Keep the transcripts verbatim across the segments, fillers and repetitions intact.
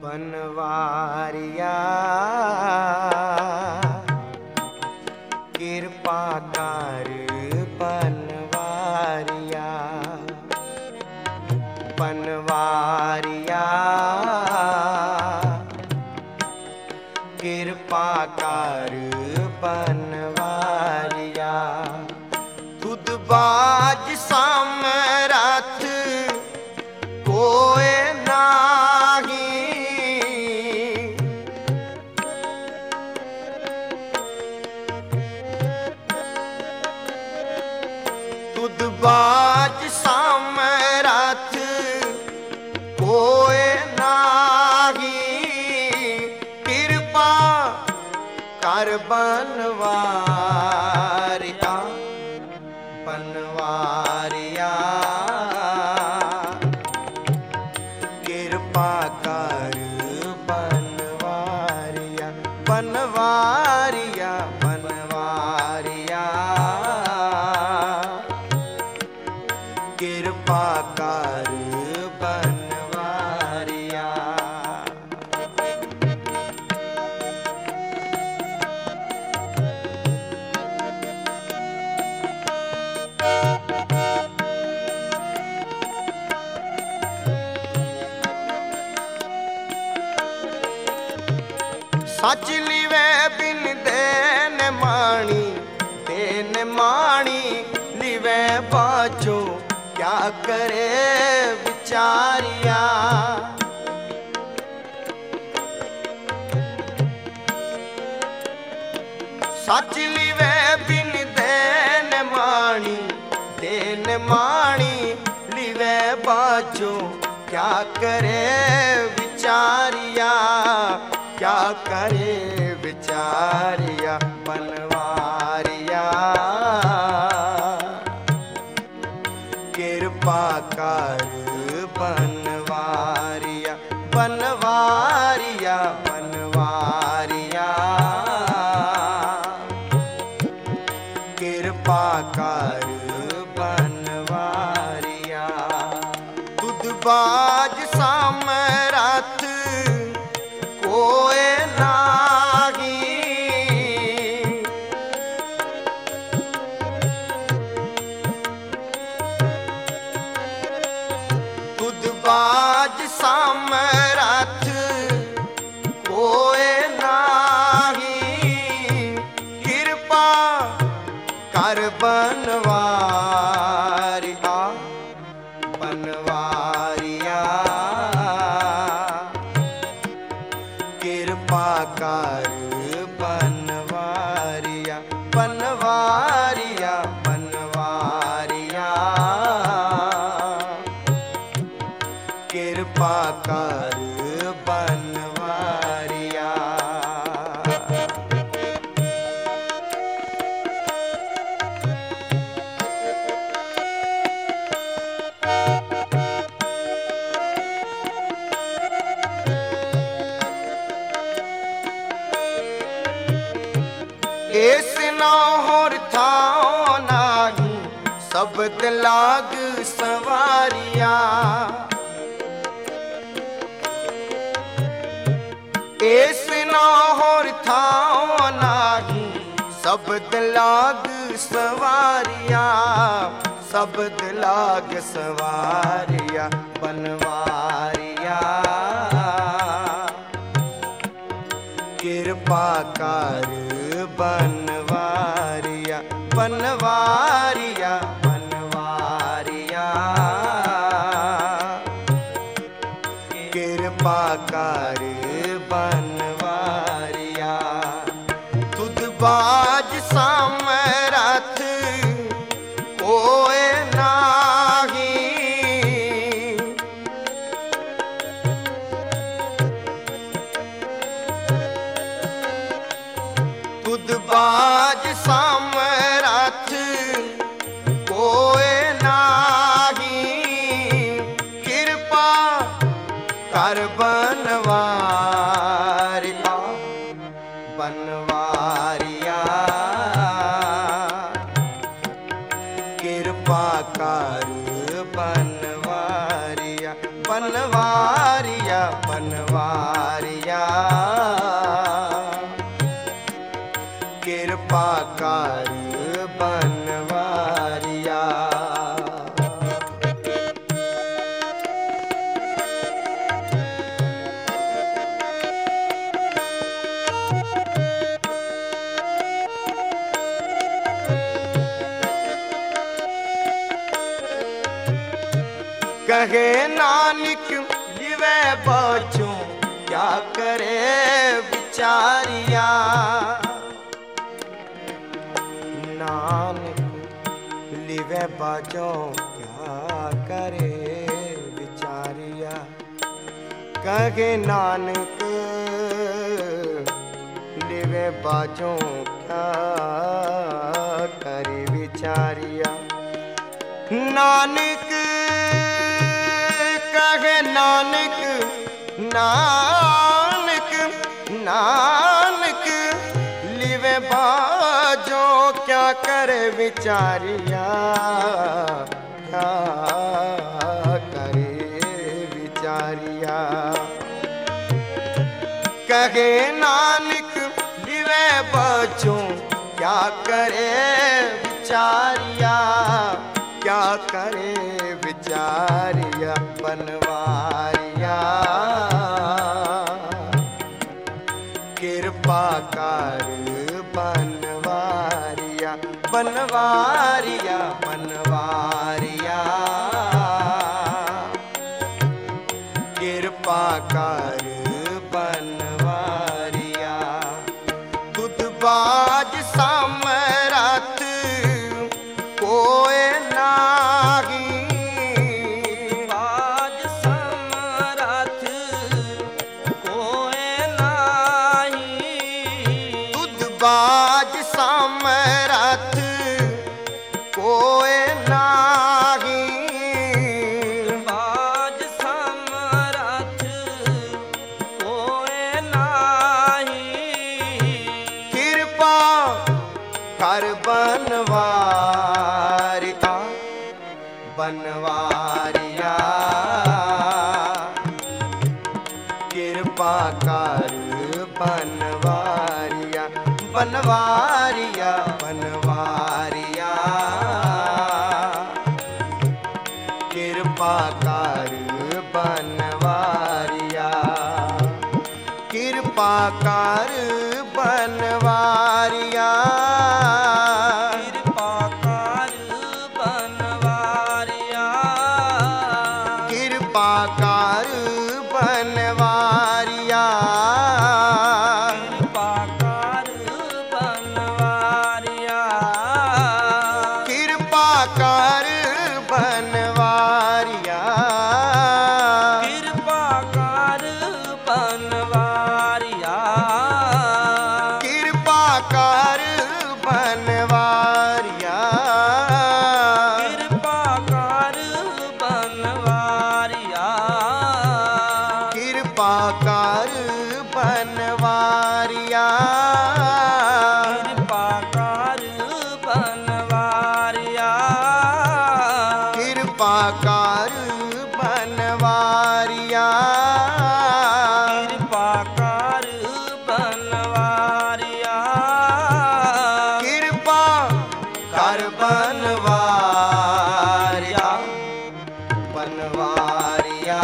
बनवारिया कृपा कर बनवारिया बनवारिया कृपा कर बनवारिया तुद बाज सामरथ कोय नाही तुद बाज सामरथ कोय नाही कृपा कर बनवारिया बनवारिया कृपा कर बनवारिया बनवारिया बनवारिया कृपा कर बनवारिया सच लिवे बिन देन माणी देन माणी लिवे बाजो क्या करे विचारिया सच लिवे बिन देन माणी देन माणी लिवे बाजो क्या करे विचारिया क्या करे विचारिया बनवारिया कृपा कर बनवारिया बनवारिया बनवारिया कृपा कर बनवारिया तुद बाज सामरथ कोय नाही तुद बाज सामरथ कोय नाही कृपा कर बनवारिया बनवारिया कृपा कर बनवारिया बनवारिया बनवारिया कृपा कर बनवारिया एस ना होर थाओ नाही शब्द लाग सवारिया एस ना होर थाओ नाही शब्द लाग सवारिया शब्द लाग सवारिया बनवारिया कृपा कर बनवारिया बनवारिया बनवारिया कृपा कर बनवारिया तुद बाज सामरथ कोय नाही तुद बाज सामरथ कोय नाही कृपा कर बनवारिया बनवारिया कृपा कर बनवारिया बनवारिया बनवारिया बनवारिया किरपा कर बनवारिया। कहे नानक लिवे बचूं क्या करे बिचारिया। नानक लिवे बचूं क्या करे बिचारिया। कहे नानक लिवे बचूं क्या करे बिचारिया। नानक कहे नानक नानक नानक लिवे बाजो क्या करे बिचारिया। क्या करे बिचारिया। कहे नानक लिवे बाजो क्या करे बिचारिया। क्या करे बिचारिया बनवारिया। किरपा कर बनवारिया बनवारिया बनवारिया। किरपा कर बनवारिया। तुदबाज सामरथ कोय नाही। बाज समरथ कोय नाही। तुदबाज सामरथ कोय नाही। बाज समरथ कोय नाही। किरपा कर बनवारिया बनवारिया। किरपा कर बनवारिया बनवारिया बनवारिया। किरपा कर बनवारिया। किरपा कर बनवारिया। किरपा कर बनवारिया। किरपा कर बनवारिया। किरपा कर बनवारिया। किरपा कर बनवारिया। किरपा कर बनवारिया। किरपा कर बनवारिया। किरपा कर बनवारिया। किरपा कर बनवारिया। किरपा कर बनवारिया। किरपा कर बनवारिया। किरपा कर बनवारिया। किरपा कर बनवारिया बनवारिया।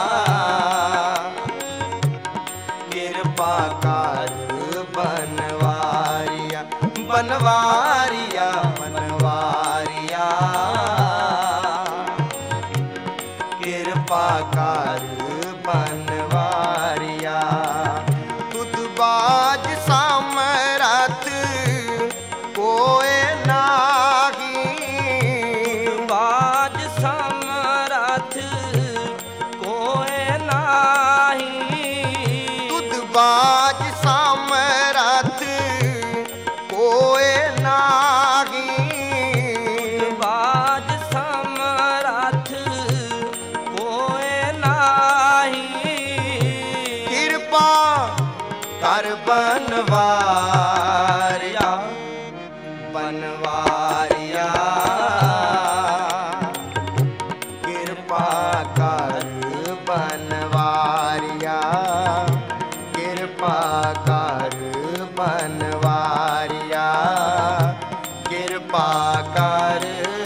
किरपा कर बनवारिया बनवारिया बनवारिया। किरपा कर बनवारिया। तुदबाज सामरथ कोय नाही। बाज समरथ कोय नाही। तुदबाज सामरथ कोय नाही। बाज समरथ कोय नाही। किरपा कर बनवारिया बनवारिया। किरपा कर बन बनवारिया कृपा कर बनवारिया कृपा कर